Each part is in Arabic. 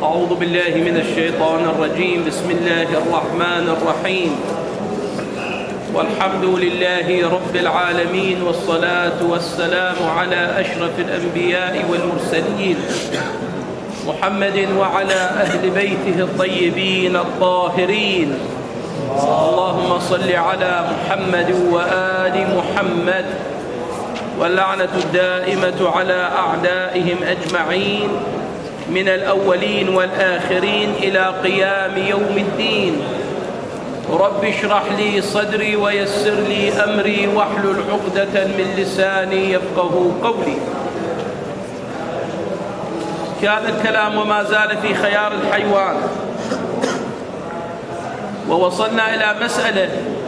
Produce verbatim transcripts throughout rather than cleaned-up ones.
أعوذ بالله من الشيطان الرجيم. بسم الله الرحمن الرحيم. والحمد لله رب العالمين، والصلاة والسلام على أشرف الأنبياء والمرسلين محمد وعلى أهل بيته الطيبين الطاهرين. اللهم صل على محمد وآل محمد، واللعنة الدائمة على أعدائهم أجمعين من الأولين والآخرين إلى قيام يوم الدين. رب اشرح لي صدري ويسر لي أمري واحلل عقدة من لساني يفقه قولي. كان الكلام وما زال في خيار الحيوان، ووصلنا إلى مسألة،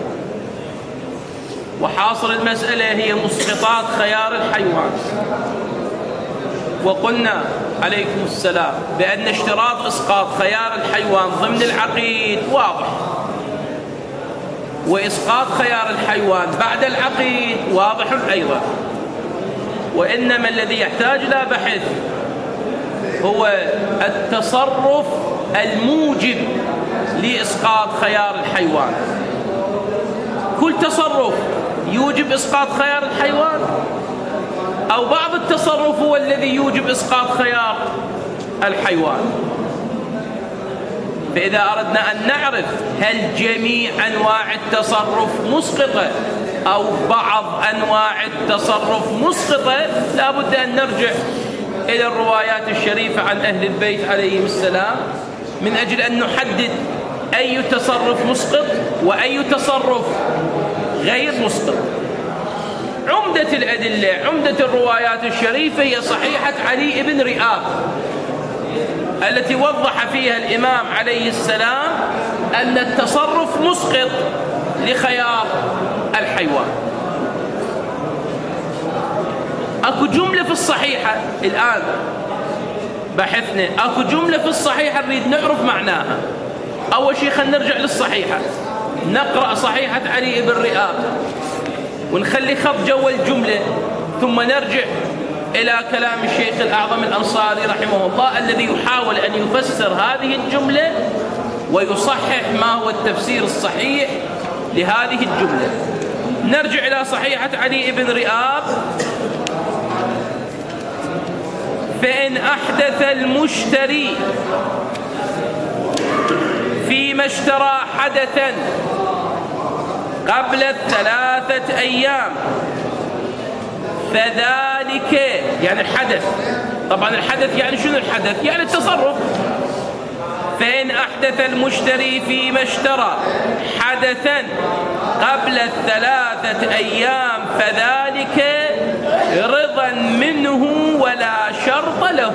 وحاصل المسألة هي مسقطات خيار الحيوان. وقلنا عليكم السلام بأن اشتراط إسقاط خيار الحيوان ضمن العقيد واضح، وإسقاط خيار الحيوان بعد العقيد واضح أيضا، وإنما الذي يحتاج إلى بحث هو التصرف الموجب لإسقاط خيار الحيوان. كل تصرف يوجب إسقاط خيار الحيوان، أو بعض التصرف هو الذي يوجب إسقاط خيار الحيوان. فإذا أردنا أن نعرف هل جميع أنواع التصرف مسقطة أو بعض أنواع التصرف مسقطة، لا بد أن نرجع إلى الروايات الشريفة عن أهل البيت عليهم السلام من أجل أن نحدد أي تصرف مسقط وأي تصرف غير مسقط. عمدة الأدلة، عمدة الروايات الشريفة هي صحيحة علي بن رئاب التي وضح فيها الإمام عليه السلام أن التصرف مسقط لخيار الحيوان. أكو جملة في الصحيحة الآن بحثنا، أكو جملة في الصحيحة نريد نعرف معناها. أول شيء خلينا نرجع للصحيحة، نقرأ صحيحة علي بن رئاب ونخلي خط جوا الجملة، ثم نرجع إلى كلام الشيخ الأعظم الأنصاري رحمه الله الذي يحاول أن يفسر هذه الجملة ويصحح ما هو التفسير الصحيح لهذه الجملة. نرجع إلى صحيحة علي بن رئاب. فإن أحدث المشتري فيما اشترى حدثا قبل الثلاثة أيام فذلك، يعني الحدث، طبعا الحدث يعني شنو الحدث؟ يعني التصرف. فإن أحدث المشتري فيما اشترى حدثا قبل الثلاثة أيام فذلك رضا منه ولا شرط له.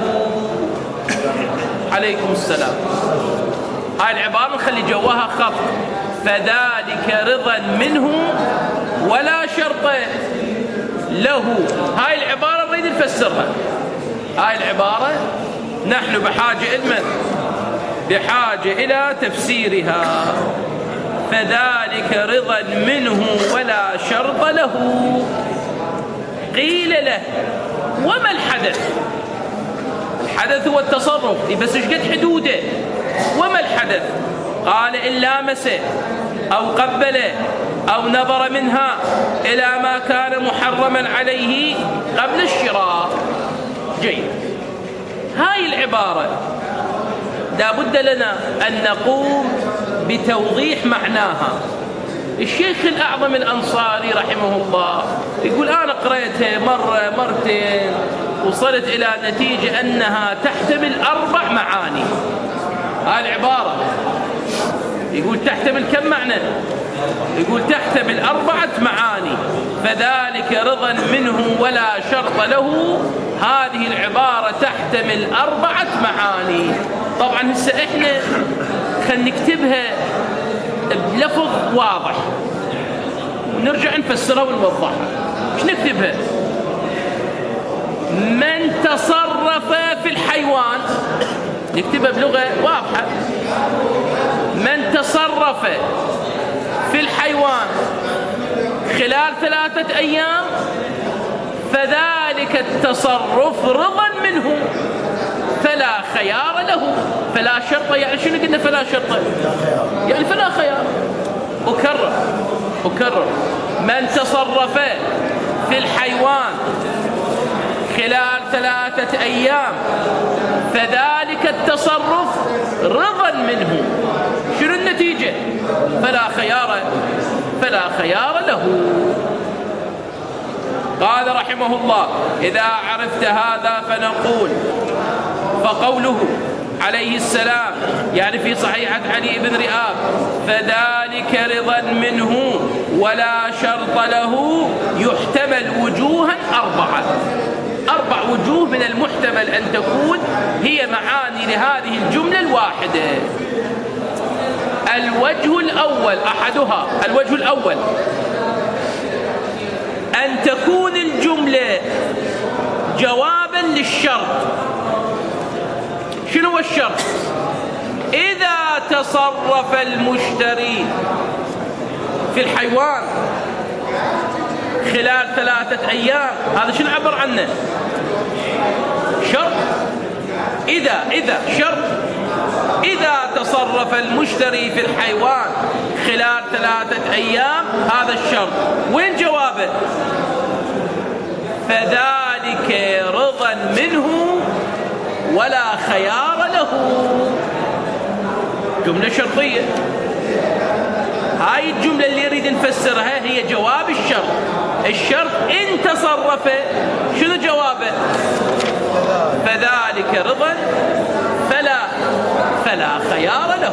عليكم السلام. هاي العبارة نخلي جواها خط، فذلك رضا منه ولا شرط له. هاي العبارة نريد نفسرها. هاي العبارة نحن بحاجة إلى بحاجة إلى تفسيرها. فذلك رضا منه ولا شرط له. قيل له وما الحدث؟ الحدث هو التصرف، بس ايش قد حدوده؟ وما الحدث؟ قال إن لامس أو قبل أو نظر منها إلى ما كان محرما عليه قبل الشراء. جيد. هاي العبارة لا بد لنا أن نقوم بتوضيح معناها. الشيخ الأعظم الأنصاري رحمه الله يقول أنا قرأتها مرة مرتين وصلت إلى نتيجة أنها تحتمل أربع معاني. هاي العبارة يقول تحتمل كم معنى؟ يقول تحتمل أربعة معاني. فذلك رضا منه ولا شرط له. هذه العبارة تحتمل أربعة معاني. طبعا هسه إحنا خلينا نكتبها بلفظ واضح ونرجع نفسرها ونوضحها. ايش نكتبها؟ من تصرف في الحيوان، نكتبها بلغة واضحة. من تصرف في الحيوان خلال ثلاثة أيام فذلك التصرف رضا منه فلا خيار له. فلا شرط، يعني شنو قلنا فلا شرط؟ يعني فلا خيار. أكرر أكرر من تصرف في الحيوان خلال ثلاثة أيام فذلك التصرف رضا منه. شنو النتيجة؟ فلا خيار فلا خيار له. قال رحمه الله: إذا عرفت هذا فنقول. فقوله عليه السلام يعني في صحيحة علي بن رئاب: فذلك رضا منه ولا شرط له، يحتمل وجوها أربعة. أربع وجوه من المحتمل أن تكون هي معاني لهذه الجملة الواحدة. الوجه الأول أحدها الوجه الأول أن تكون الجملة جوابا للشرط. شنو هو الشرط؟ إذا تصرف المشتري في الحيوان خلال ثلاثة أيام، هذا شنو عبر عنه؟ شرط. إذا إذا شرط إذا تصرف المشتري في الحيوان خلال ثلاثة أيام، هذا الشرط. وين جوابه؟ فذلك رضا منه ولا خيار له. جملة شرطية. هاي الجملة اللي يريد نفسرها هي جواب الشرط. الشرط إن تصرف، شنو جوابه؟ فذلك رضا فلا فلا خيار له.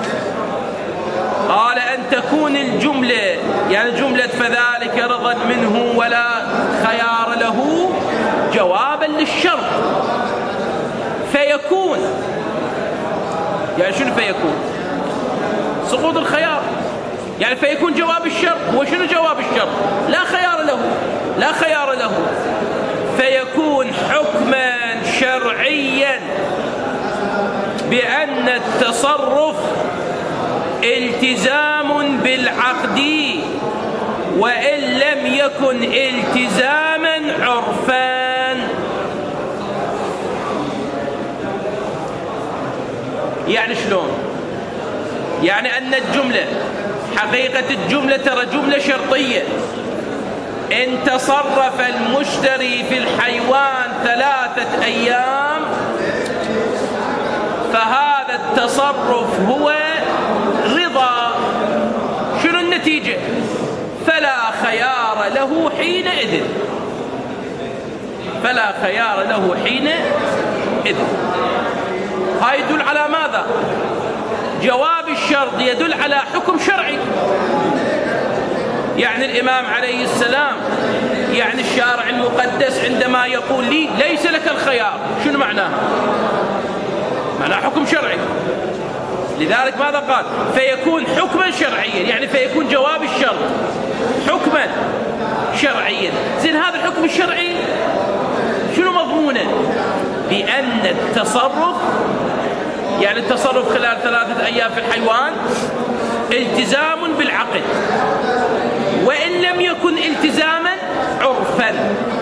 قال أن تكون الجملة يعني جملة فذلك رضا منه ولا خيار له جوابا للشرط، فيكون يعني شنو فيكون؟ سقوط الخيار. يعني فيكون جواب الشرط. هو شنو جواب الشرط؟ لا خيار له لا خيار له فيكون حكما شرعيا بأن التصرف التزام بالعقد، وإن لم يكن التزاما عرفان. يعني شلون؟ يعني أن الجملة حقيقة الجملة ترى جملة شرطية. إن تصرف المشتري في الحيوان ثلاثة أيام فهذا التصرف هو رضا. شنو النتيجة؟ فلا خيار له حينئذ فلا خيار له حينئذ. هاي يدل على ماذا؟ جواب الشرط يدل على حكم شرعي. يعني الإمام عليه السلام يعني الشارع المقدس عندما يقول لي ليس لك الخيار، شنو معناه؟ معناه حكم شرعي. لذلك ماذا قال؟ فيكون حكما شرعيا، يعني فيكون جواب الشرط حكما شرعيا. زين هذا الحكم الشرعي شنو مضمونه؟ بأن التصرف يعني التصرف خلال ثلاثة أيام في الحيوان التزام بالعقد، وإن لم يكن التزاما عرفا.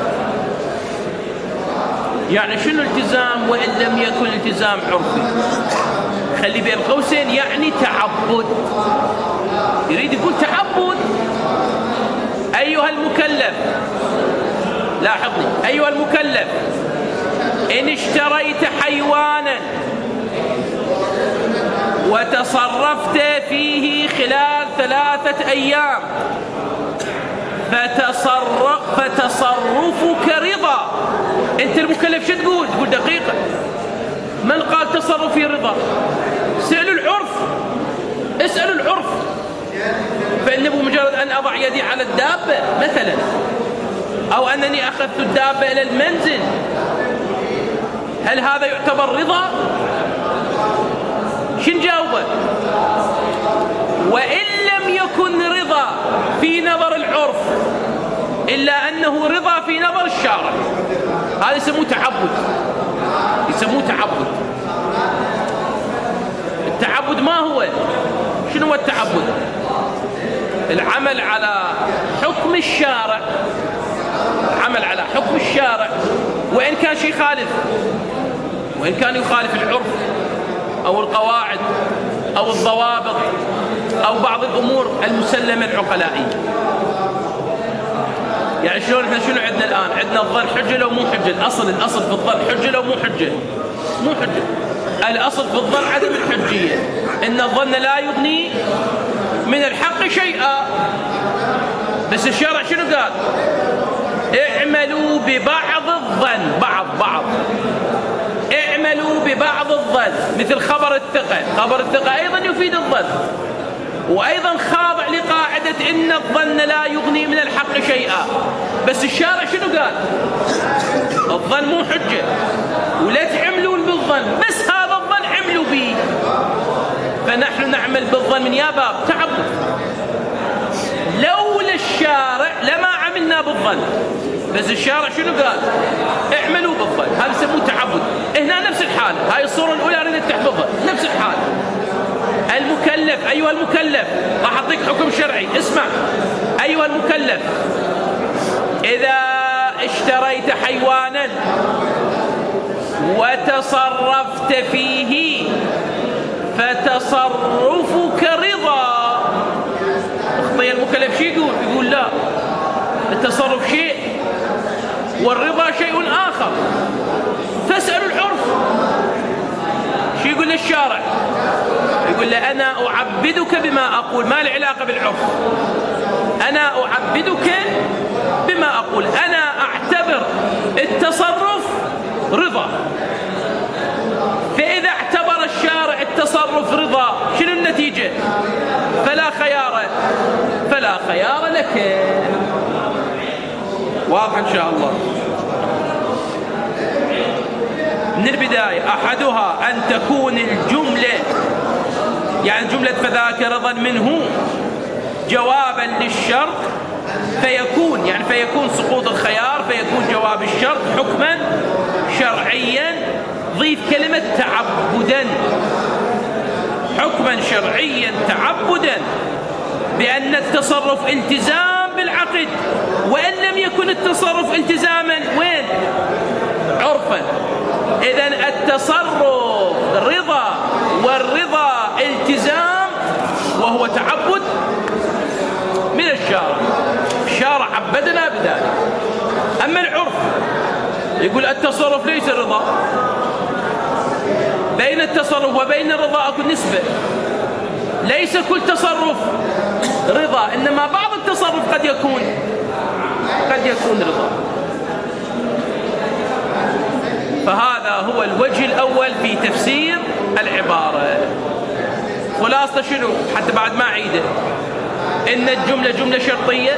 يعني شنو التزام وإن لم يكن التزام عرفي؟ خلي بين قوسين يعني تعبد. يريد يقول تعبد. أيها المكلف، لاحظني، أيها المكلف إن اشتريت حيوانا وتصرفت فيه خلال ثلاثة أيام فتصرف فتصرفك رضا. أنت المكلف شو تقول؟ تقول دقيقة، من قال تصرفي رضا؟ اسألوا العرف اسألوا العرف. فإنه بمجرد أن أضع يدي على الدابة مثلا، أو أنني أخذت الدابة إلى المنزل، هل هذا يعتبر رضا؟ شن جاوبه؟ وإن لم يكن رضا في نظر العرف إلا أنه رضا في نظر الشارع، هذا يسموه تعبد. يسموه تعبد. التعبد ما هو؟ شنو هو التعبد؟ العمل على حكم الشارع، العمل على حكم الشارع وإن كان شيء خالف، وإن كان يخالف العرف. أو القواعد أو الضوابط أو بعض الأمور المسلمة العقلائية. يعني شلون احنا شنو عندنا الآن؟ عندنا الظن حجة لو مو حجة. الأصل الأصل في الظن حجة لو مو حجة، مو حجة. الأصل في الظن عدم الحجية، إن الظن لا يغني من الحق شيئا. بس الشرع شنو قال؟ اعملوا ببعض الظن، بعض بعض اعملوا ببعض الظن، مثل خبر الثقة. خبر الثقة أيضا يفيد الظن، وأيضا خاضع لقاعدة إن الظن لا يغني من الحق شيئا. بس الشارع شنو قال؟ الظن مو حجة، ولا تعملون بالظن، بس هذا الظن عملوا به. فنحن نعمل بالظن من يا باب تعبد. لولا الشارع لما عملنا بالظن، بس الشارع شنو قال؟ اعملوا بالظن. هذا يسموه تعبد. هنا نفس الحال، هاي الصورة الأولى أريد تحفظها، نفس الحال. المكلف، أيها المكلف، راح أعطيك حكم شرعي، اسمع. أيها المكلف، إذا اشتريت حيوانا وتصرفت فيه فتصرفك رضا. اخطي المكلف شي يقول؟ يقول لا، التصرف شيء والرضا شيء آخر، فاسألوا العرف. شو يقول للشارع؟ يقول له أنا أعبدك بما أقول، ما له علاقة بالعرف. أنا أعبدك بما أقول، أنا أعتبر التصرف رضا. فإذا اعتبر الشارع التصرف رضا، شنو النتيجة؟ فلا خيار، فلا خيار لك. واضح إن شاء الله. من البداية أحدها أن تكون الجملة، يعني جملة فذاك رضا منه جوابا للشرط، فيكون يعني فيكون سقوط الخيار، فيكون جواب الشرط حكما شرعيا. ضيف كلمة تعبدا، حكما شرعيا تعبدا، بأن التصرف التزام بالعقد، وإن لم يكن التصرف التزاما وين؟ عرفا. إذن التصرف رضا، والرضا التزام، وهو تعبد من الشارع. الشارع عبدنا بذلك. أما العرف يقول التصرف ليس رضا، بين التصرف وبين الرضا أكو نسبة. ليس كل تصرف رضا، إنما بعض التصرف قد يكون قد يكون رضا. فهذا هو الوجه الأول في تفسير العبارة. خلاصة شنو؟ حتى بعد ما أعيده، إن الجملة جملة شرطية،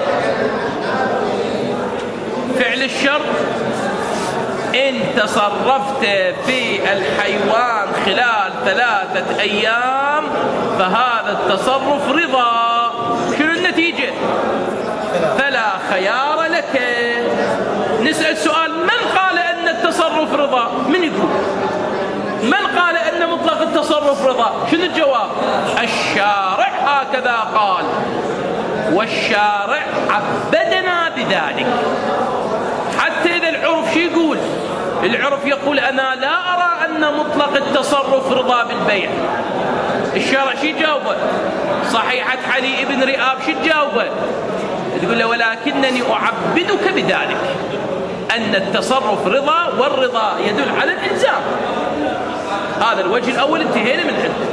فعل الشرط إن تصرفت في الحيوان خلال ثلاثة أيام فهذا التصرف رضا. شنو النتيجة؟ فلا خيار لك. نسأل سؤال، من قال أن التصرف رضا؟ من يقول؟ من قال أن مطلق التصرف رضا؟ شنو الجواب؟ الشارع هكذا قال، والشارع عبدنا بذلك. حتى إذا العرف شو يقول؟ العرف يقول أنا لا أرى أن مطلق التصرف رضا بالبيع. الشارع شو يجاوبه؟ صحيحة علي بن رئاب شو تجاوبه؟ تقول له ولكنني أعبدك بذلك، أن التصرف رضا، والرضا يدل على الإلزام. هذا الوجه الأول انتهينا من عنده.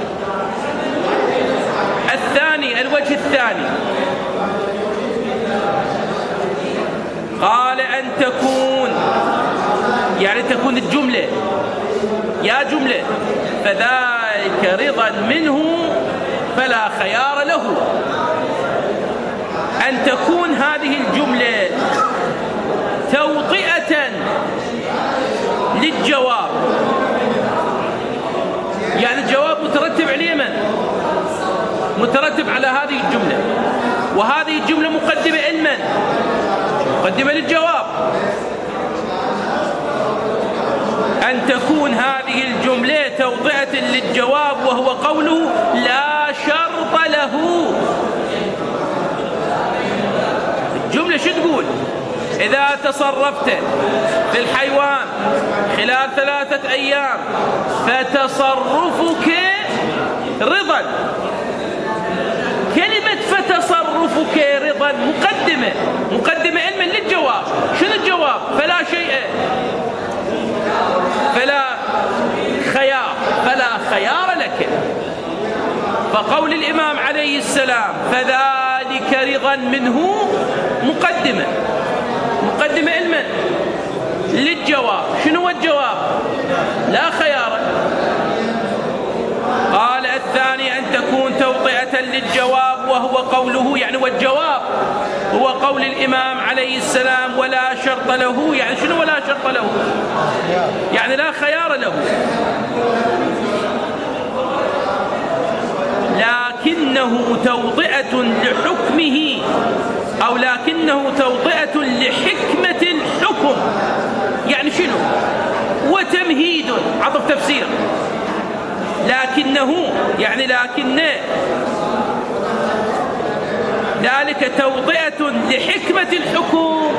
الثاني، الوجه الثاني، قال أن تكون، يعني تكون الجملة، يا جملة فذلك رضا منه فلا خيار له. أن تكون هذه الجملة توطئة للجواب، يعني الجواب مترتب عليه من؟ مترتب على هذه الجملة، وهذه الجملة مقدمة لمن؟ مقدمة للجواب. أن تكون هذه الجملة توطئة للجواب، وهو قوله لا شرط له. الجملة شو تقول؟ إذا تصرفت في الحيوان خلال ثلاثة أيام فتصرفك رضا. كلمة فتصرفك رضا مقدمة مقدمة علما للجواب. شنو الجواب؟ فلا شيء، فلا خيار، فلا خيار لك. فقول الإمام عليه السلام فذلك رضا منه مقدمة مقدمة علما للجواب. شنو هو الجواب؟ لا خيار. قال الثاني أن تكون توطئة للجواب، وهو قوله يعني والجواب هو قول الإمام عليه السلام ولا شرط له. يعني شنو ولا شرط له؟ يعني لا خيار له، لكنه توطئة لحكمه، أو لكنه توطئة لحكمة الحكم. يعني شنو؟ وتمهيد، عطف تفسير. لكنه يعني لكن ذلك توطئة لحكمة الحكم،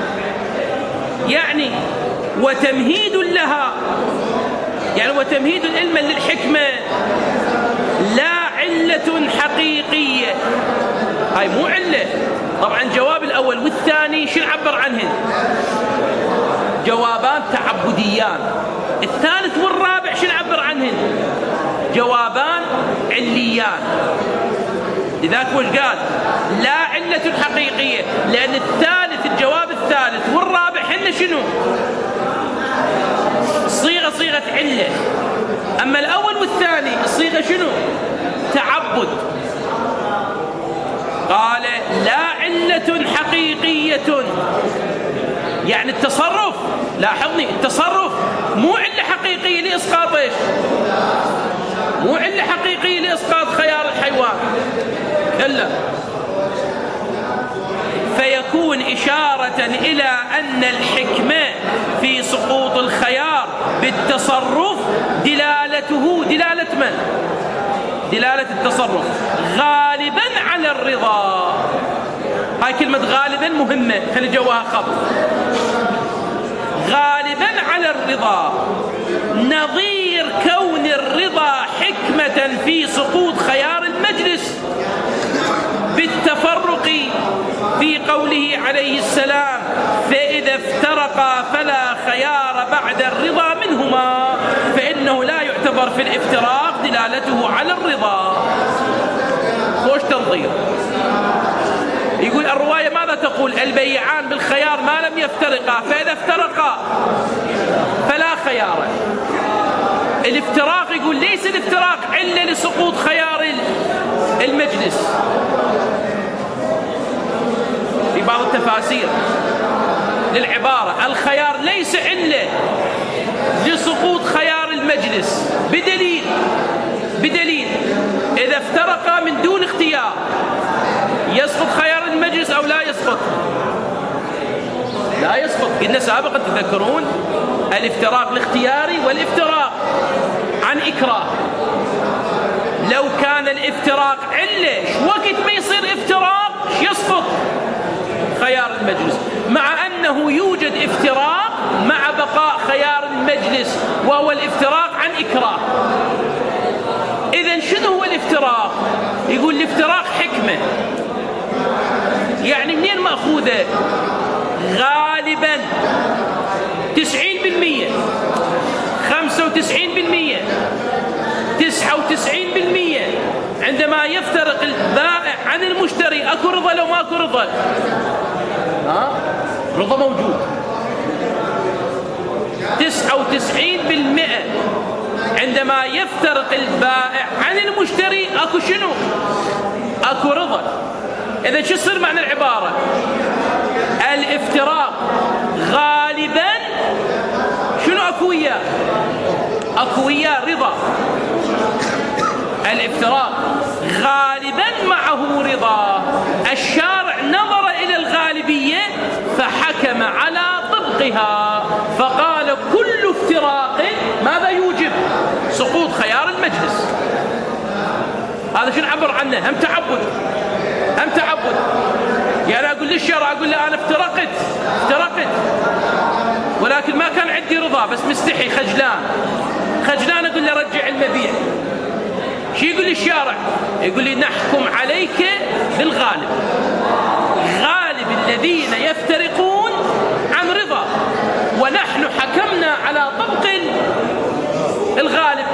يعني وتمهيد لها، يعني وتمهيد علما للحكمة، لا علة حقيقية. هاي مو علة. طبعا جواب الأول والثاني شو نعبر عنهن؟ جوابان تعبديان. الثالث والرابع شو نعبر عنهن؟ جوابان عليان. لذلك وش قال؟ لا علة حقيقية، لأن الثالث الجواب الثالث والرابع هن شنو؟ صيغة صيغة علة. أما الأول والثاني الصيغة شنو؟ تعبد. قال لا علة حقيقية، يعني التصرف، لاحظني، التصرف مو علة حقيقية لإسقاط إيش؟ مو علة حقيقية لإسقاط خيار الحيوان، إلا فيكون إشارة إلى أن الحكمة في سقوط الخيار بالتصرف دلالته دلالة من؟ دلالة التصرف غالبا على الرضا. هاي كلمة غالبا مهمة، خلي جواها خط. غالبا على الرضا، نظير كون الرضا حكمة في سقوط خيار المجلس بالتفرق في قوله عليه السلام فإذا افترقا فلا خيار بعد الرضا منهما، فإنه لا يعتبر في الافتراق دلالته على الرضا. خوش تنظير. يقول الرواية ماذا تقول؟ البيعان بالخيار ما لم يفترقا، فإذا افترقا فلا خيار. الافتراق يقول ليس الافتراق علة لسقوط خيار المجلس. في بعض التفاسير للعبارة الخيار ليس علة لسقوط خيار المجلس، بدليل بدليل إذا افترقا من دون اختيار يسقط خيار المجلس أو لا يسقط؟ لا يسقط. قلنا سابقا تذكرون الافتراق الاختياري والافتراق عن إكراه. لو كان الافتراق علة وقت ما يصير افتراق يسقط خيار المجلس، مع أنه يوجد افتراق مع بقاء خيار المجلس وهو الافتراق عن إكراه. إذن شنو هو الافتراق؟ يقول الافتراق حكمة. يعني منين مأخوذة؟ غالبا تسعين بالمية، خمسة وتسعين بالمية، تسعة وتسعين بالمية عندما يفترق البائع عن المشتري أكو رضا لو ما أكو رضا؟ ها؟ رضا موجود. تسعة وتسعين بالمئة عندما يفترق البائع عن المشتري أكو شنو؟ أكو رضا. إذا شو يصير معنى العبارة؟ الافتراق غالبا شنو أكو وياه؟ أكو وياه رضا. الافتراق غالبا معه رضا. الشارع نظر إلى الغالبية فحكم على طبقها، فقال كل افتراق ماذا يوجب؟ سقوط خيار المجلس. هذا شو نعبر عنه؟ هم تعبد هم تعبد يعني أقول للشرع، أقول له أنا افترقت افترقت ولكن ما كان عندي رضا، بس مستحي خجلان خجلان أقول له رجع المبيع. شو يقول لي الشارع؟ يقول لي نحكم عليك بالغالب، غالب الذين يفترقون عن رضا، ونحن حكمنا على طبق الغالب.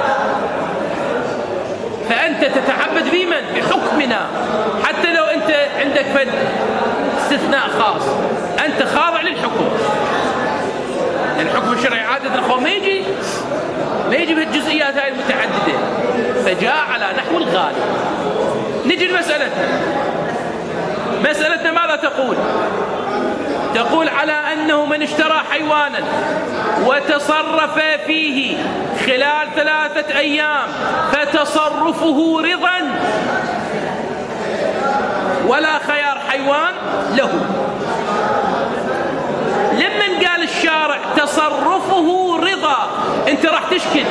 فأنت تتعبد بمن؟ بحكمنا، حتى لو أنت عندك فد استثناء خاص أنت خاضع للحكم. الحكم الشرعي عادة الأخوة ما يجي ما يجي بهالجزئيات هاي المتعددة، فجاء على نحو الغالب. نجي لمسألتنا. مسألتنا ماذا تقول؟ تقول على أنه من اشترى حيوانا وتصرف فيه خلال ثلاثة أيام فتصرفه رضا ولا خيار حيوان له. لمن قال الشارع تصرفه رضا انت راح تشكل،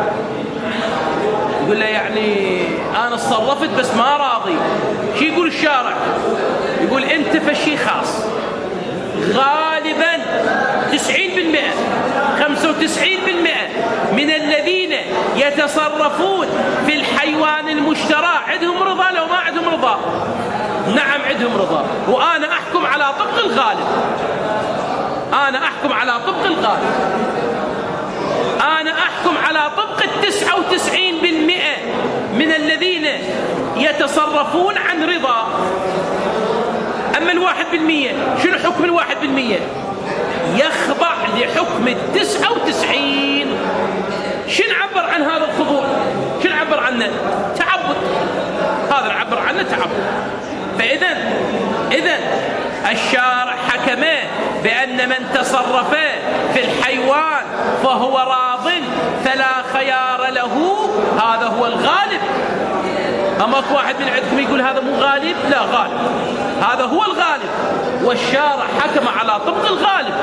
يقول له يعني انا تصرفت بس ما راضي. شو يقول الشارع؟ يقول انت فشي خاص. غالبا تسعين بالمئة خمسة وتسعين بالمئة من الذين يتصرفون في الحيوان المشترى عندهم رضا لو ما عندهم رضا؟ نعم عندهم رضا، وأنا أحكم على طبق الغالب. أنا أحكم على طبق الغالب. أنا أحكم على طبق التسعة وتسعين بالمئة من الذين يتصرفون عن رضا. أما الواحد بالمية شنو حكم الواحد بالمية؟ يخضع لحكم التسعة وتسعين. شنو نعبر عن هذا الخضوع؟ شنو نعبر عنه؟ تعبد. هذا نعبر عنه تعبد. فإذا إذا الشارع حكم بأن من تصرف في الحيوان فهو راض فلا خيار له، هذا هو الغالب. أما واحد من عندكم يقول هذا مو غالب، لا غالب، هذا هو الغالب، والشارع حكم على طبق الغالب.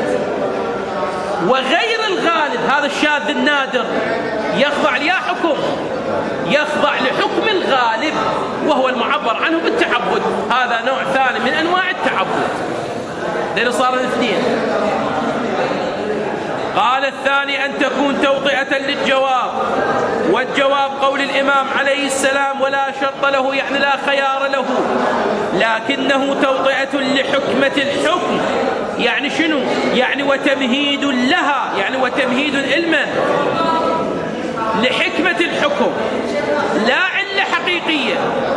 وغير الغالب هذا الشاذ النادر يخضع ليا حكم، يخضع لحكم الغالب وهو المعبر عنه بالتعبد. هذا نوع ثاني من أنواع التعبد. لأن صار الاثنين. قال الثاني أن تكون توطئة للجواب، والجواب قول الإمام عليه السلام ولا شرط له، يعني لا خيار له، لكنه توطئة لحكمة الحكم. يعني شنو؟ يعني وتمهيد لها، يعني وتمهيد علما لحكمة الحكم لا علة حقيقية،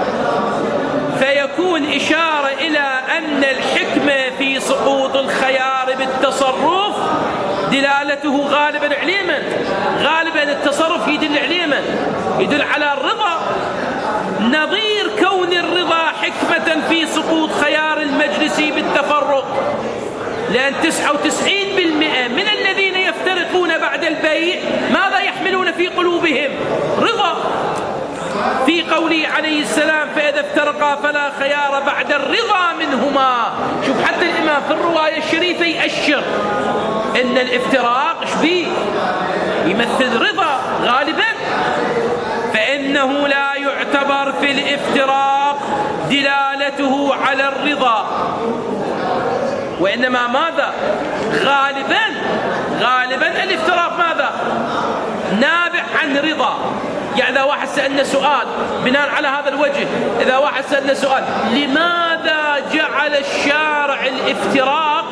فيكون إشارة إلى أن الحكمة في سقوط الخيار بالتصرف دلالته غالبا عليما. غالبا التصرف يدل عليما، يدل على الرضا، نظير كون الرضا حكمة في سقوط خيار المجلس بالتفرق. لأن تسعة وتسعين بالمئة من الذين يفترقون بعد البيع ماذا يحملون في قلوبهم؟ رضا. في قوله عليه السلام فإذا افترقا فلا خيار بعد الرضا منهما. شوف حتى الإمام في الرواية الشريفة يأشر إن الافتراق شبيه يمثل رضا غالبا، فإنه لا يعتبر في الافتراق دلالته على الرضا، وإنما ماذا؟ غالبا غالبا الافتراق ماذا؟ نابع عن رضا. يعني إذا واحد سألنا سؤال بناء على هذا الوجه، إذا واحد سألنا سؤال لماذا جعل الشارع الافتراق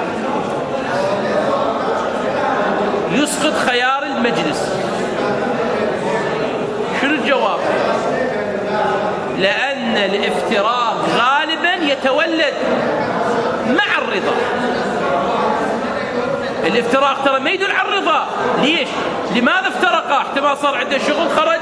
يسقط خيار المجلس؟ شنو الجواب؟ لأن الافتراق غالبا يتولد مع الرضا. الافتراق ترى ما يدل على الرضا. ليش؟ لماذا افترقا؟ احتمال صار عنده شغل خرج،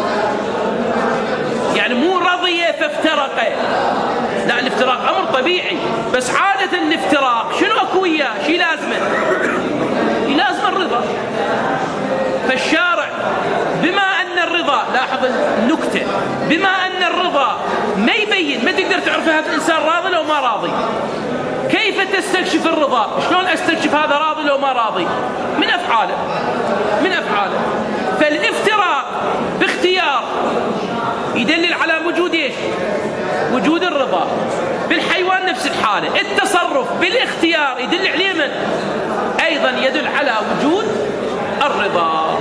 يعني مو رضي فافترقا، لا، الافتراق أمر طبيعي، بس عادة الافتراق شنو أكو وياه؟ شي لازمه؟ لازم الرضا. فالشارع بما أن الرضا، لاحظ النكتة، بما أن الرضا ما يبين، ما تقدر تعرف هذا الإنسان راضي لو ما راضي. كيف تستكشف الرضا؟ شلون استكشف هذا راضي لو ما راضي؟ من أفعاله، من أفعاله. فالافتراق باختيار يدلل على وجود إيش؟ وجود الرضا. بالحيوان نفس نفس الحالة. التصرف بالاختيار يدل عليه من؟ أيضا يدل على وجود الرضا.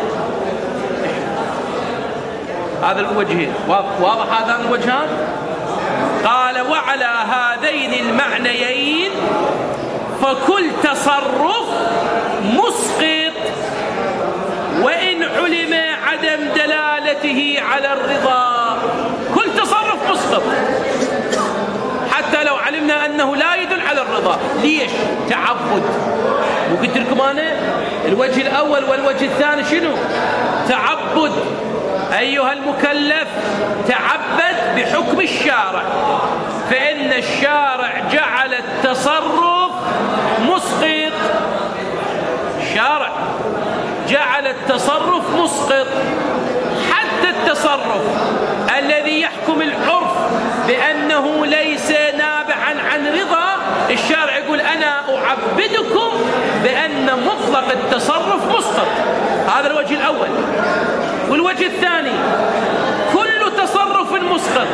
هذا الوجهين واضح هذان الوجهان. قال وعلى هذين المعنيين فكل تصرف مسقط وإن علم عدم دلالته على الرضا. كل تصرف مسقط حتى لو علمنا أنه لا يدل على الرضا. ليش؟ تعبد. وقلت لكم أنا الوجه الأول والوجه الثاني شنو؟ تعبد. أيها المكلف تعبد بحكم الشارع، فإن الشارع جعل التصرف مسقط. الشارع جعل التصرف مسقط. حتى التصرف الذي يحكم العرف بأنه ليس نابعا عن رضا، الشارع يقول أنا أعبدكم بأن مطلق التصرف مسقط. هذا الوجه الأول. والوجه الثاني كل تصرف مسقط،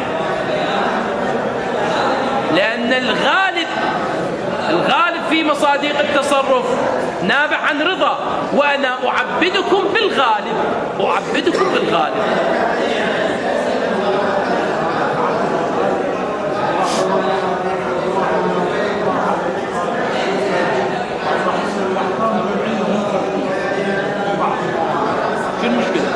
لأن الغالب الغالب في مصادق التصرف نابع عن رضا، وأنا أعبدكم بالغالب أعبدكم بالغالب. شو المشكلة؟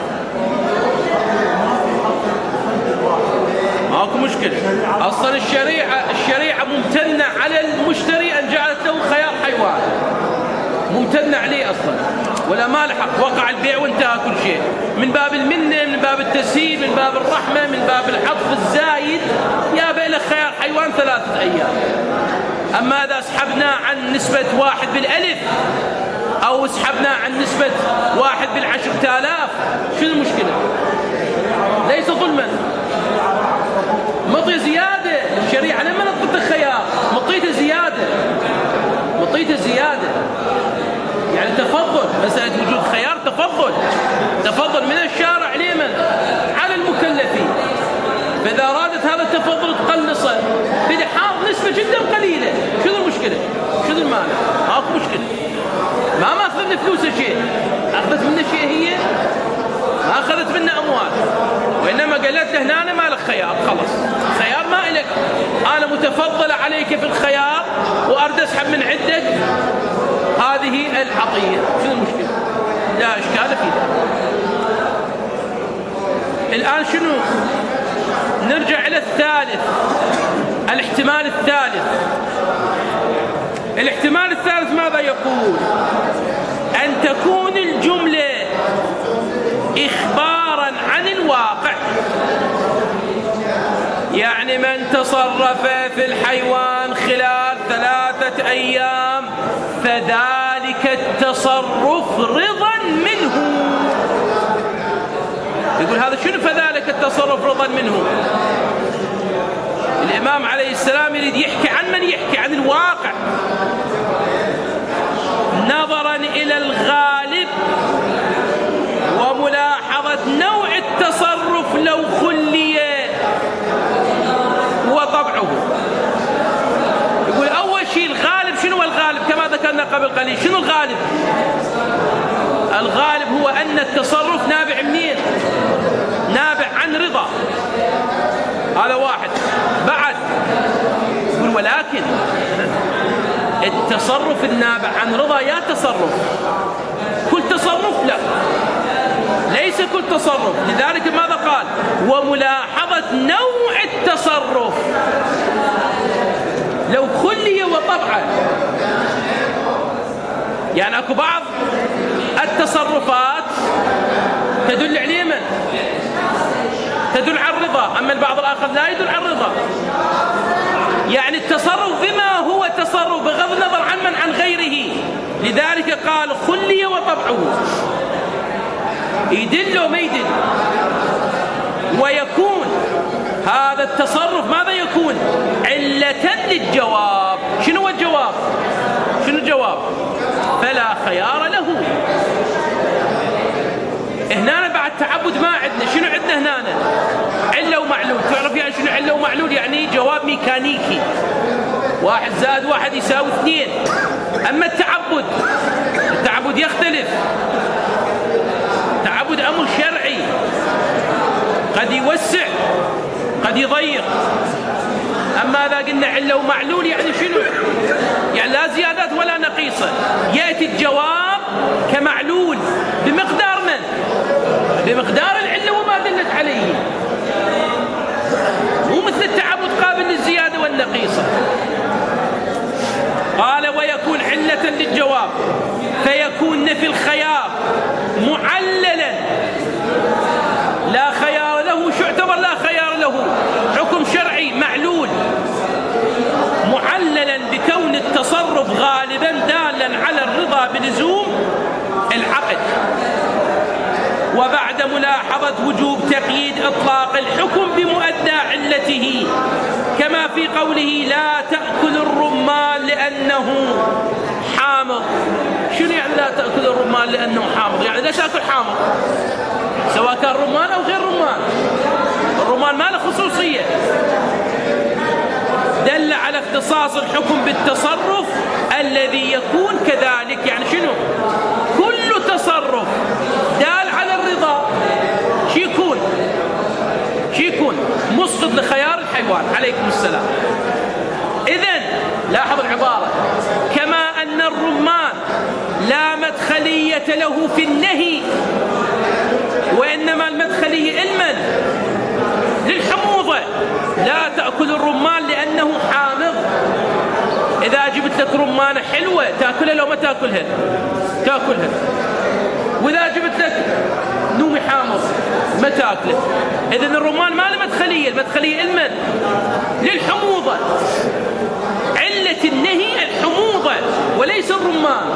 ماكو مشكلة. أصلا الشريعة الشريعة ممتنة على المشتري أن جعلت له خيار حيوان، ممتنة عليه أصلا، ولا ما لحق، وقع البيع وانتهى كل شيء، من باب المنة، من باب التسهيل، من باب الرحمة، من باب العطف الزايد. يا بإلك خيار حيوان ثلاثة أيام. أما إذا سحبنا عن نسبة واحد بالألف أو سحبنا عن نسبة واحد بالعشر تالاف، شو المشكلة؟ ليس ظلما. مطي زيادة. الشريعة لما نطيت الخيار مطيته زيادة، مطيته زيادة يعني تفضل. مسألة وجود خيار تفضل، تفضل من الشارع لمن؟ على المكلفين. فإذا أرادت هذا التفضل تقلصه بلحاظ نسبة جدا قليلة، شو المشكلة؟ شو المانع؟ ماكو مشكلة. ما ما أخذت من فلوسه شيء، أخذت منه شيء هي، ما أخذت منه أموال، وإنما قالت له هنا ما لك خيار، خلص خيار ما إلك، أنا متفضل عليك في الخيار وأرد أسحب من عندك هذه العطية. شو المشكلة؟ لا إشكال في ذلك. الآن شنو؟ نرجع إلى الثالث، الاحتمال الثالث. الاحتمال الثالث ماذا يقول؟ أن تكون الجملة إخبارا عن الواقع، يعني من تصرف في الحيوان خلال ثلاثة أيام فذلك التصرف رضا منه. يقول هذا شنو فذلك التصرف رضا منه؟ الإمام عليه السلام يريد يحكي عن من؟ يحكي عن الواقع، نظرا إلى الغالب وملاحظة نوع التصرف لو خلي وطبعه. يقول أول شيء الغالب. شنو الغالب؟ كما ذكرنا قبل قليل، شنو الغالب؟ الغالب هو أن التصرف نابع منين؟ نابع عن رضا. هذا واحد. بعد يقول ولكن التصرف النابع عن رضا يا تصرف كل تصرف؟ لا، ليس كل تصرف. لذلك ماذا قال؟ وملاحظة نوع التصرف لو خلي وطبعه. يعني اكو بعض التصرفات تدل على من؟ تدل على الرضا، اما البعض الاخر لا يدل على الرضا. يعني التصرف بما هو تصرف بغض النظر عن من عن غيره. لذلك قال خلي وطبعه، يدل وما يدل. ويكون هذا التصرف ماذا يكون؟ علة للجواب. شنو هو الجواب؟ شنو الجواب؟ فلا خيار له. هنا بعد تعبد ما عندنا. شنو عندنا هنا؟ علة ومعلول. ومعلول. تعرف يعني شنو علة ومعلول؟ يعني جواب ميكانيكي، واحد زائد واحد يساوي اثنين. أما التعبد، التعبد يختلف. التعبد أمر شرعي، قد يوسع قد يضيق. أما إذا قلنا علة ومعلول يعني شنو؟ يعني لا زيادات ولا نقيصة، يأتي الجواب كمعلول بمقدار من؟ بمقدار العلة وما دلت عليه، مو مثل التعبد قابل للزيادة والنقيصة. قال ويكون علة للجواب، فيكون نفي الخيار معللا لا خيار له. شو اعتبر لا خيار له؟ حكم شرعي معلول، معللا بكون التصرف غالبا دالا على الرضا بلزوم العقد. وبعد ملاحظة وجوب تقييد إطلاق الحكم بمؤدى علته، كما في قوله لا تأكل الرمان لأنه حامض. شنو يعني لا تأكل الرمان لأنه حامض؟ يعني لا تأكل حامض سواء كان رمان أو غير رمان. الرمان ما له خصوصية. دل على اختصاص الحكم بالتصرف الذي يكون كذلك. يعني شنو؟ كل تصرف دال على الرضا شي يكون شي يكون مسقط لخيار الحيوان. عليكم السلام. إذن لاحظ العبارة، كما أن الرمان لا مدخلية له في النهي، وإنما المدخلية المن للحموضة. لا تأكل الرمان لأنه حامض. إذا جبت لك رمانة حلوة تأكلها لو ما تأكلها؟ تأكلها. وإذا جبت لك نومي حامض ما تأكله. إذن الرمان ما له مدخلية، المدخلية المن للحموضة. علة النهي الحموضة وليس الرمان.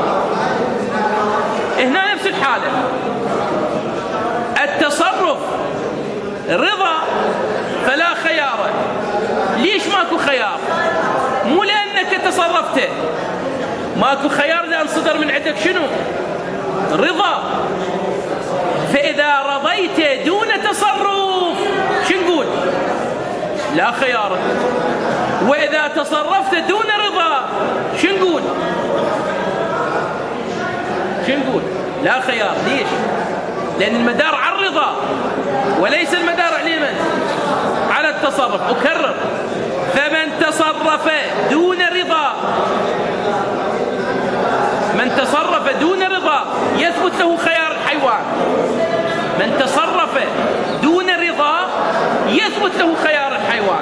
هنا نفس الحالة، التصرف رضا فلا خيار. ليش ماكو خيار؟ مو لأنك تصرفت، ماكو خيار لأن صدر من عندك شنو؟ رضا. فإذا رضيت دون تصرف شو نقول؟ لا خيار. وإذا تصرفت دون رضا شو نقول؟ شو نقول؟ لا خيار. ليش؟ لأن المدار على الرضا وليس المدار على من؟ على التصرف. أكرر، فمن تصرف دون رضا، من تصرف دون رضا يثبت له خيار الحيوان. من تصرف دون رضا يثبت له خيار الحيوان.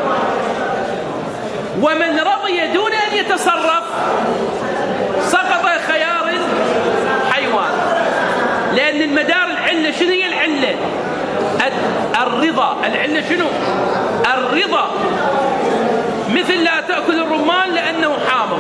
ومن رضي دون أن يتصرف سقط خيار الحيوان. لأن المدار العلة شنو هي العلة؟ الرضا. العلة شنو؟ الرضا. مثل لا تأكل الرمان لأنه حامض.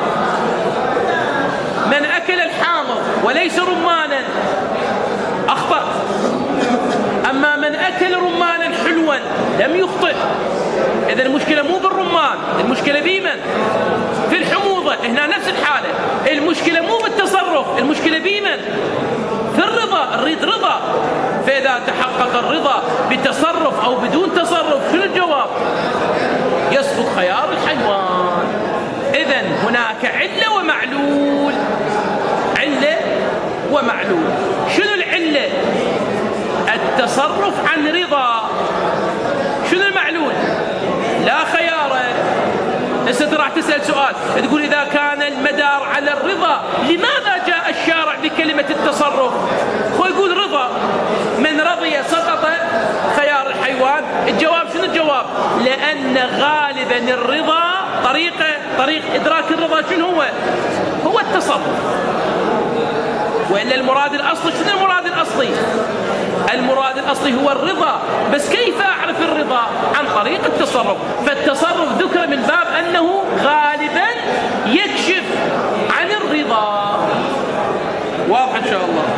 من أكل الحامض وليس رمانا أخطأ. أما من أكل رمانا حلوا لم يخطئ. إذا المشكلة مو بالرمان، المشكلة بمن؟ في الحموضة. هنا نفس الحالة، المشكلة مو بالتصرف، المشكلة بمن؟ في الرضا. الريد رضا. فإذا تحقق الرضا بتصرف أو بدون تصرف شنو الجواب؟ يسقط خيار الحيوان. إذن هناك علة ومعلول. علة ومعلول. شنو العلة؟ التصرف عن رضا. شنو المعلول؟ لا خيار. هسه راح تسأل سؤال تقول إذا كان المدار على الرضا لماذا جاء الشارع بكلمة التصرف؟ هو يقول رضا، من رضي سقط خيار الحيوان. الجواب شنو الجواب؟ لأن غالبا الرضا طريقة طريق إدراك الرضا شنو هو؟ هو التصرف. وإلا المراد الأصلي شنو المراد الأصلي؟ المراد الأصلي هو الرضا. بس كيف أعرف الرضا؟ عن طريق التصرف. فالتصرف ذكر من باب أنه غالبا يكشف عن الرضا. واضح إن شاء الله.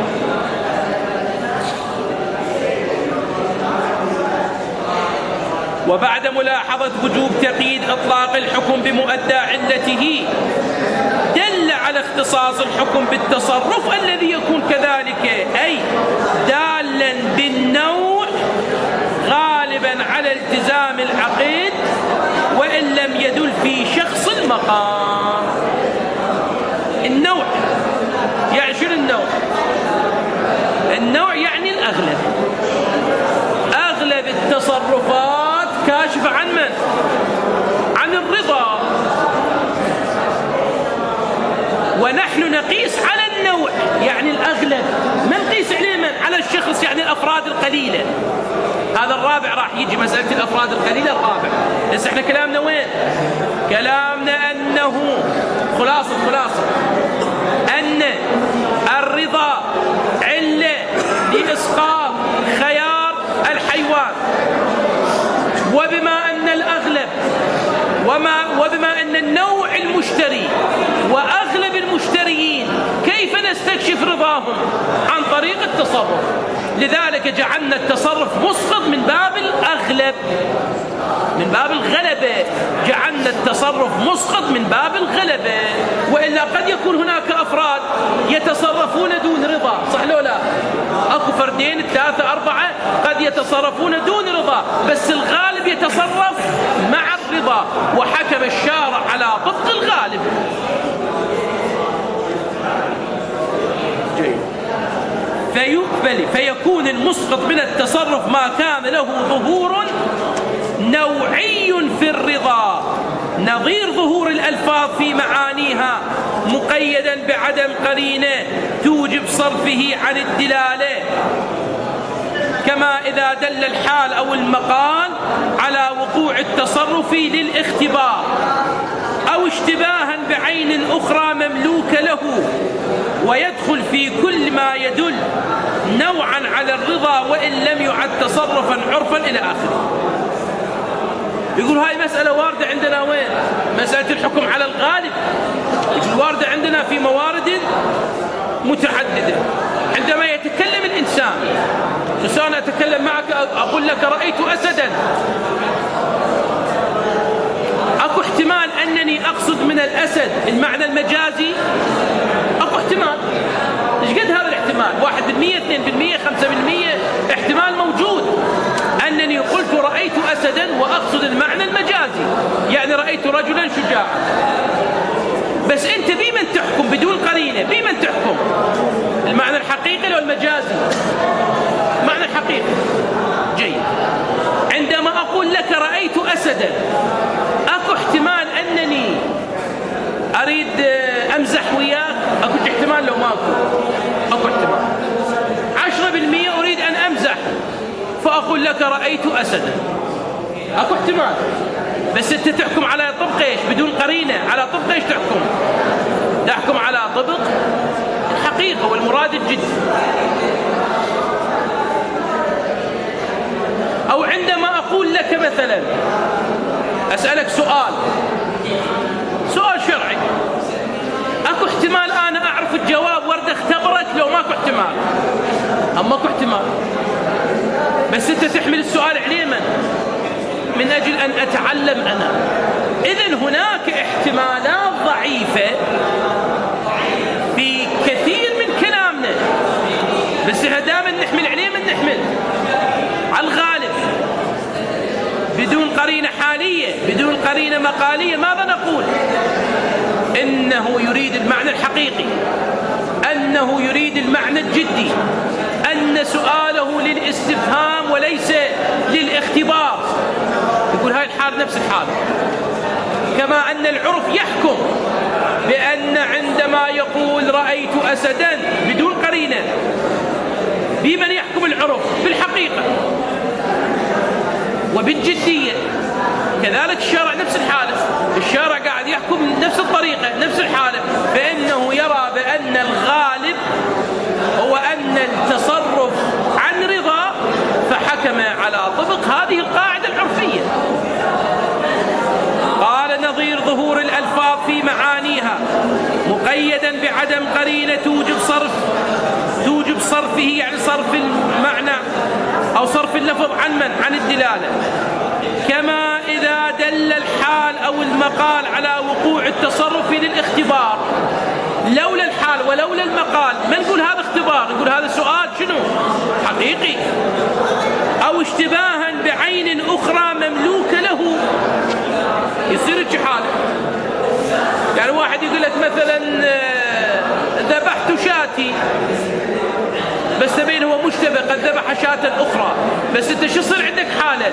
وبعد ملاحظة وجوب تقييد إطلاق الحكم بمؤدى علته دل على اختصاص الحكم بالتصرف الذي يكون كذلك، أي دالا بالنوع غالبا على التزام العقل الأغلب. أغلب التصرفات كاشفة عن من؟ عن الرضا. ونحن نقيس على النوع، يعني الأغلب، ما نقيس عليه من؟ على الشخص، يعني الأفراد القليلة. هذا الرابع راح يجي، مسألة الأفراد القليلة الرابع. بس احنا كلامنا وين؟ كلامنا أنه خلاصة خلاصة أن الرضا علة لإسقاط خيار الحيوان، وبما أن الأغلب وما وبما أن النوع المشتري وأغلب المشتريين كيف نستكشف رضاهم؟ عن طريق التصرف. لذلك جعلنا التصرف مسقط من باب الأغلب، من باب الغلبة. جعلنا التصرف مسقط من باب الغلبة. وإلا قد يكون هناك أفراد يتصرفون دون رضا، صح لو لا؟ أكو فردين ثلاثة أربعة قد يتصرفون دون رضا، بس الغالب يتصرف مع الرضا، وحكم الشارع على طبق الغالب. جيد. فيقبل فيكون المسقط من التصرف ما كان له ظهور نوعي في الرضا، نظير ظهور الألفاظ في معانيها، مقيدا بعدم قرينة توجب صرفه عن الدلالة، كما إذا دل الحال أو المقال على وقوع التصرف للاختبار أو اشتباها بعين أخرى مملوكة له، ويدخل في كل ما يدل نوعا على الرضا وإن لم يعد تصرفا عرفا إلى آخره. يقول هاي مسألة واردة عندنا وين؟ مسألة الحكم على الغالب. يقول واردة عندنا في موارد متعددة. عندما يتكلم الإنسان، أنا أتكلم معك أقول لك رأيت أسدا، أكو احتمال أنني أقصد من الأسد المعنى المجازي؟ أكو احتمال. إيش قد هذا الاحتمال؟ واحد بالمية، اثنين بالمية، خمسة بالمية، احتمال موجود أنني قلت رأيت أسدا وأقصد المعنى المجازي، يعني رأيت رجلا شجاعا. بس أنت بمن تحكم بدون قرينة؟ بمن تحكم؟ المعنى الحقيقي أو المجازي؟ المعنى الحقيقي. جيد. عندما أقول لك رأيت أسدا، أكو احتمال أنني أريد أمزح وياك؟ أكو احتمال لو ماكو؟ أكو احتمال. عشرة بالمية أريد أن أمزح فأقول لك رأيت أسدا، أكو احتمال. بس أنت تحكم على طبق إيش؟ بدون قرينة. على طبق إيش تحكم؟ تحكم على طبق الحقيقة والمراد الجدي. أو عندما أقول لك مثلا، أسألك سؤال سؤال شرعي، أكو احتمال أنا أعرف الجواب وارد اختبرك لو ماكو احتمال؟ أما أكو احتمال، بس أنت تحمل السؤال عليه من؟ من أجل أن أتعلم أنا. إذن هناك احتمالات ضعيفة في كثير من كلامنا، بس دائما نحمل عليه من نحمل على الغالب بدون قرينة حالية، بدون قرينة مقالية. ماذا نقول؟ إنه يريد المعنى الحقيقي، أنه يريد المعنى الجدي، أن سؤاله للاستفهام وليس للاختبار. يقول هاي الحال نفس الحال. كما أن العرف يحكم بأن عندما يقول رأيت أسدا بدون قرينة، بمن يحكم العرف؟ بالحقيقة وبالجدية. كذلك الشارع نفس الحالة، الشارع قاعد يحكم نفس الطريقة نفس الحالة، فإنه يرى بأن الغالب هو أن التصرف عن رضا، فحكم على طبق هذه القاعدة العرفية. قال نظير ظهور الألفاظ في معانيها مقيدا بعدم قرينة توجب صرف توجب صرفه، يعني صرف المعنى أو صرف اللفظ عن من؟ عن الدلالة. كما إذا دل الحال أو المقال على وقوع التصرف للاختبار. لولا الحال ولولا المقال ما نقول هذا اختبار، نقول هذا سؤال شنو؟ حقيقي. أو اشتباها بعين أخرى مملوكة له، يصير حاله. يعني واحد يقول لك مثلا ذبحت شاتي، بس بينه هو مشتبه قد ذبح شاة أخرى، بس أنت شو يصير عندك حالة؟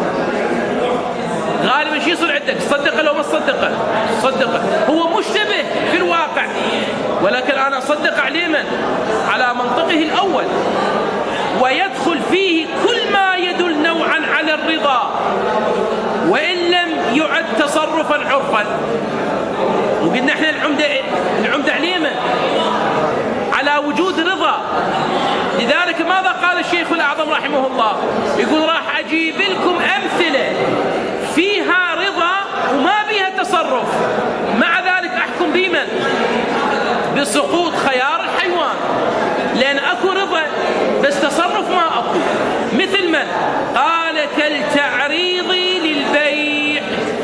غالبا شو يصير عندك؟ صدقه لو ما صدقه؟ صدقه. هو مشتبه في الواقع، ولكن أنا أصدق عليه من؟ على منطقه الأول، ويدخل فيه كل ما يدل نوعا على الرضا وإن لم يعد تصرفا عرفا. وقلنا احنا العمدة العمدة عليه من؟ على وجود رضا. لذلك ماذا قال الشيخ الأعظم رحمه الله؟ يقول راح أجيب لكم أمثلة فيها رضا وما بيها تصرف، مع ذلك أحكم بمن؟ بسقوط خيار الحيوان، لأن أكو رضا بس تصرف ما أكو. مثل من؟ قال كالتعريض للبيع.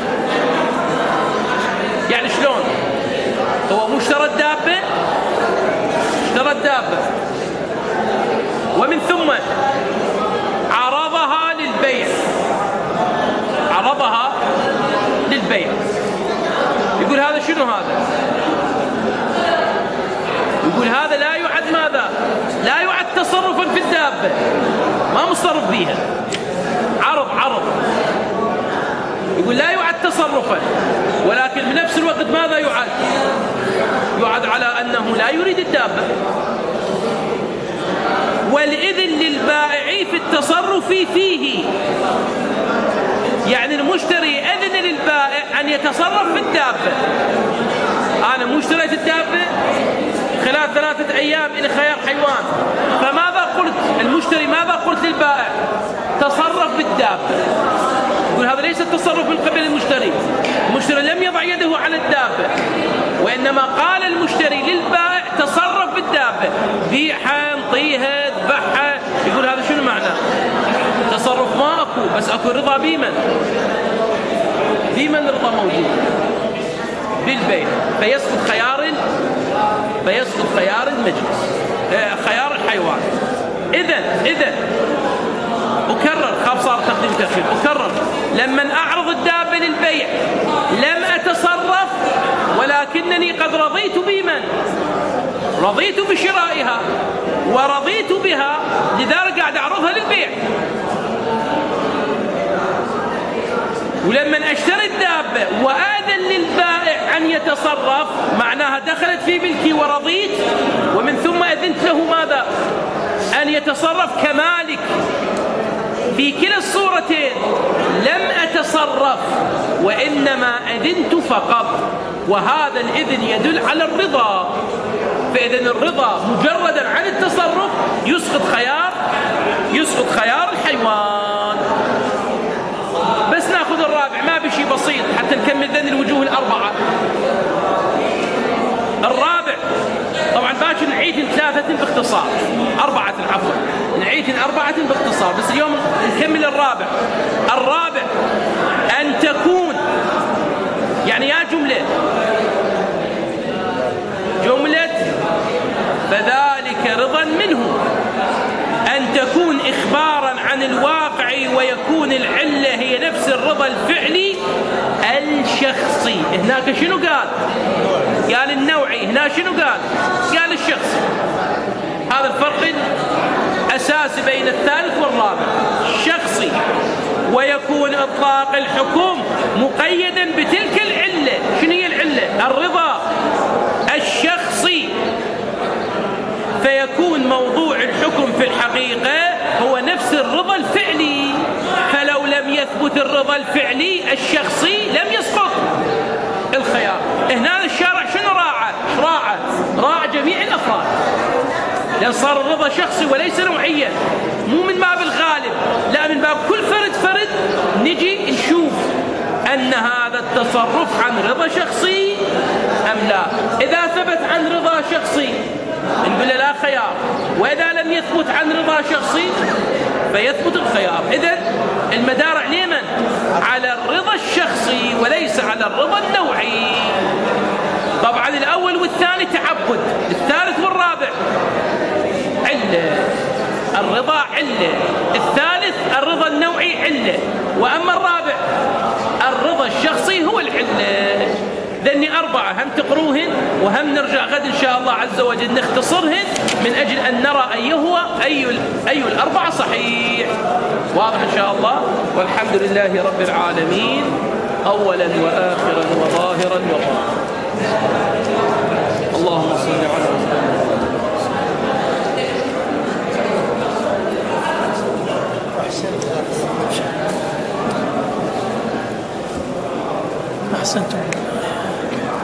يعني شلون؟ هو مشترى الدابة، اشترى الدابة ومن ثم عرضها للبيع، عرضها للبيع. يقول هذا شنو هذا؟ يقول هذا لا يعد ماذا؟ لا يعد تصرفا في الدابة، ما مصرف بيها، عرض عرض. يقول لا يعد تصرفا، ولكن بنفس الوقت ماذا يعد؟ يعد على أنه لا يريد الدابة. والإذن للبائع في التصرف فيه، يعني المشتري أذن للبائع أن يتصرف في الدابة. أنا مشتريت الدابة خلال ثلاثة أيام إلى خيار حيوان، فماذا قلت؟ المشتري ماذا قلت للبائع؟ تصرف بالدابة. يقول هذا ليس التصرف من قبل المشتري، المشتري لم يضع يده على الدابة، وإنما قال المشتري للبائع تصرف بالدابة، بيعها، انطيها، اذبحها. يقول هذا شنو معناه؟ تصرف ما أكو، بس أكو رضا بمن؟ بمن رضا موجود؟ بالبيع. فيسقط خيار فيسقط خيار المجلس، خيار الحيوان. إذن إذن أكرر، خاف صار تقديم تأخير، أكرر، لما أعرض الدابة للبيع لم أتصرف، ولكنني قد رضيت بمن؟ رضيت بشرائها ورضيت بها، لذلك قاعد أعرضها للبيع. ولما أشتري الدابة وآذن للبائع أن يتصرف، معناها دخلت في ملكي ورضيت، ومن ثم أذنت له ماذا؟ أن يتصرف كمالك. في كلا الصورتين لم أتصرف وإنما أذنت فقط، وهذا الإذن يدل على الرضا. فإذن الرضا مجردا عن التصرف يسقط خيار يسقط خيار الحيوان. بس ناخذ الرابع، ما بشي بسيط حتى نكمل ذن الوجوه الأربعة. الرابع طبعا باكر نعيد ثلاثة باختصار، أربعة عفوا، نعيد أربعة باختصار، بس اليوم نكمل الرابع. الرابع أن تكون، يعني يا جملة جملة فذلك رضا منه، أن تكون إخبارا عن الواقع ويكون العلة هي نفس الرضا الفعلي الشخصي. هناك شنو قال؟ قال النوعي، هنا شنو قال؟ قال الشخصي. هذا الفرق الأساسي بين الثالث والرابع. شخصي، ويكون إطلاق الحكم مقيدا بتلك العلة. شنو هي العلة؟ الرضا الشخصي، فيكون موضوع الحكم في الحقيقة هو نفس الرضا الفعلي، فلو لم يثبت الرضا الفعلي الشخصي لم يسقط الخيار. هنا الشارع شنو راعى؟ راعى راعى جميع الأفراد، لأن صار الرضا شخصي وليس نوعيا، مو من باب الغالب، لا من باب كل فرد فرد نجي نشوف أن هذا التصرف عن رضا شخصي أم لا. إذا ثبت عن رضا شخصي نقول لا خيار، وإذا لم يثبت عن رضا شخصي فيثبت الخيار. إذن المدار على من؟ على الرضا الشخصي وليس على الرضا النوعي. طبعا الأول والثاني تعبد، الثالث والرابع علة، الرضا علة، الثالث الرضا النوعي علة، وأما الرابع الرضا الشخصي هو العلة. ذني أربعة هم تقروهن وهم نرجع غد إن شاء الله عز وجل نختصرهن من أجل أن نرى أي هو أي, أي الأربعة صحيح. واضح إن شاء الله. والحمد لله رب العالمين أولا وآخرا وظاهرا وباطنا. اللهم صل على محمد. أحسنتم.